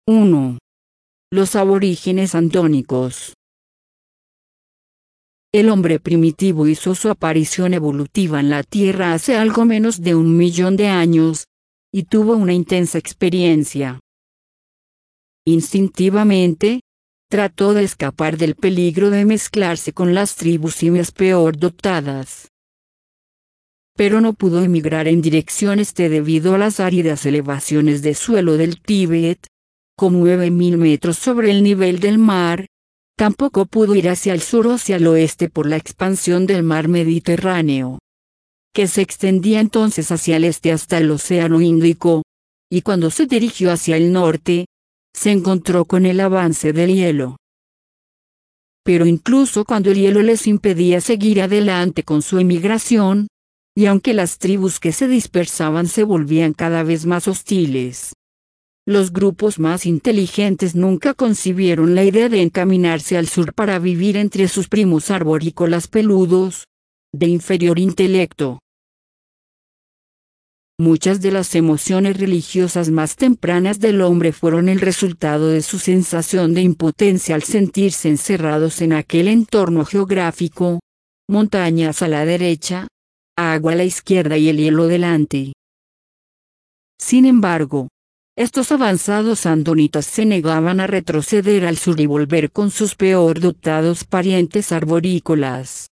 1. Los aborígenes andónicos. El hombre primitivo hizo su aparición evolutiva en la Tierra hace algo menos de 1 millón de años, y tuvo una intensa experiencia. Instintivamente, trató de escapar del peligro de mezclarse con las tribus simias peor dotadas. Pero no pudo emigrar en dirección este debido a las áridas elevaciones de suelo del Tíbet, con 9.000 metros sobre el nivel del mar. Tampoco pudo ir hacia el sur o hacia el oeste por la expansión del mar Mediterráneo, que se extendía entonces hacia el este hasta el Océano Índico, y cuando se dirigió hacia el norte, se encontró con el avance del hielo. Pero incluso cuando el hielo les impedía seguir adelante con su emigración, y aunque las tribus que se dispersaban se volvían cada vez más hostiles, los grupos más inteligentes nunca concibieron la idea de encaminarse al sur para vivir entre sus primos arborícolas peludos, de inferior intelecto. Muchas de las emociones religiosas más tempranas del hombre fueron el resultado de su sensación de impotencia al sentirse encerrados en aquel entorno geográfico: montañas a la derecha, agua a la izquierda y el hielo delante. Sin embargo, estos avanzados andonitas se negaban a retroceder al sur y volver con sus peor dotados parientes arborícolas.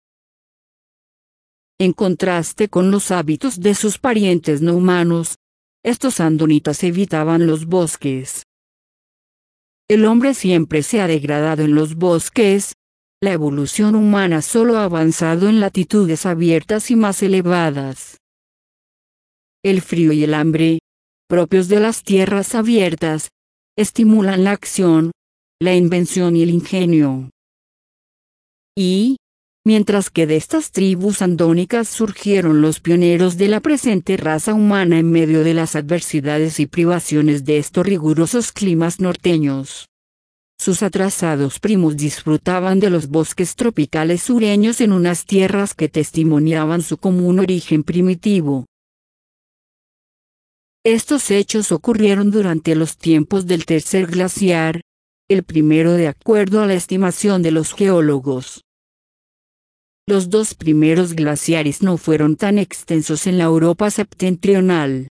En contraste con los hábitos de sus parientes no humanos, estos andonitas evitaban los bosques. El hombre siempre se ha degradado en los bosques. La evolución humana solo ha avanzado en latitudes abiertas y más elevadas. El frío y el hambre, propios de las tierras abiertas, estimulan la acción, la invención y el ingenio. Y, mientras que de estas tribus andónicas surgieron los pioneros de la presente raza humana en medio de las adversidades y privaciones de estos rigurosos climas norteños, sus atrasados primos disfrutaban de los bosques tropicales sureños en unas tierras que testimoniaban su común origen primitivo. Estos hechos ocurrieron durante los tiempos del tercer glaciar, el primero de acuerdo a la estimación de los geólogos. Los dos primeros glaciares no fueron tan extensos en la Europa septentrional.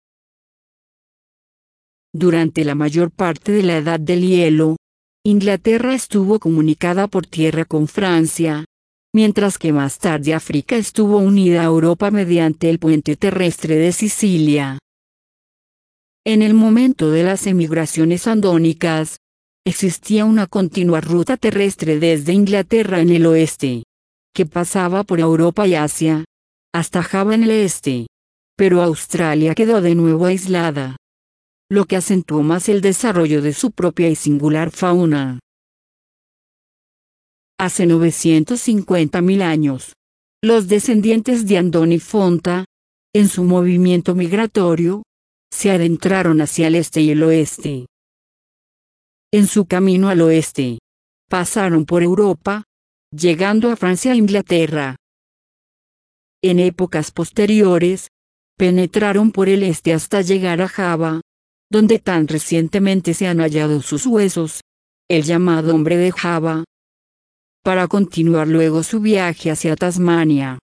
Durante la mayor parte de la Edad del Hielo, Inglaterra estuvo comunicada por tierra con Francia, mientras que más tarde África estuvo unida a Europa mediante el puente terrestre de Sicilia. En el momento de las emigraciones andónicas, existía una continua ruta terrestre desde Inglaterra en el oeste, que pasaba por Europa y Asia, hasta Java en el este, pero Australia quedó de nuevo aislada, lo que acentuó más el desarrollo de su propia y singular fauna. Hace 950.000 años, los descendientes de Andoni Fonta, en su movimiento migratorio, se adentraron hacia el este y el oeste. En su camino al oeste, pasaron por Europa, llegando a Francia e Inglaterra. En épocas posteriores, penetraron por el este hasta llegar a Java, donde tan recientemente se han hallado sus huesos, el llamado hombre de Java, para continuar luego su viaje hacia Tasmania.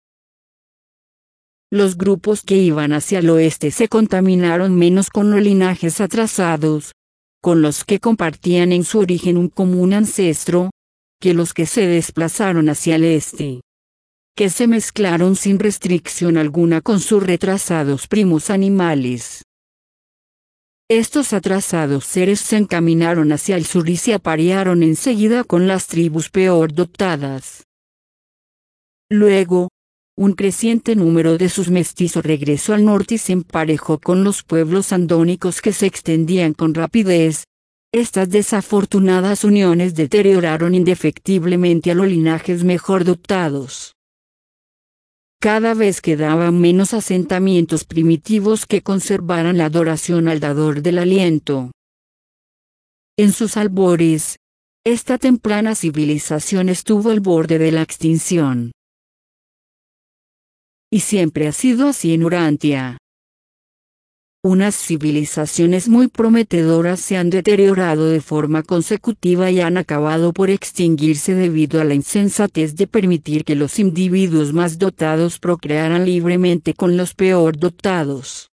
Los grupos que iban hacia el oeste se contaminaron menos con los linajes atrasados, con los que compartían en su origen un común ancestro, que los que se desplazaron hacia el este, que se mezclaron sin restricción alguna con sus retrasados primos animales. Estos atrasados seres se encaminaron hacia el sur y se aparearon enseguida con las tribus peor dotadas. Luego, un creciente número de sus mestizos regresó al norte y se emparejó con los pueblos andónicos que se extendían con rapidez. Estas desafortunadas uniones deterioraron indefectiblemente a los linajes mejor dotados. Cada vez quedaban menos asentamientos primitivos que conservaran la adoración al dador del aliento. En sus albores, esta temprana civilización estuvo al borde de la extinción. Y siempre ha sido así en Urantia. Unas civilizaciones muy prometedoras se han deteriorado de forma consecutiva y han acabado por extinguirse debido a la insensatez de permitir que los individuos más dotados procrearan libremente con los peor dotados.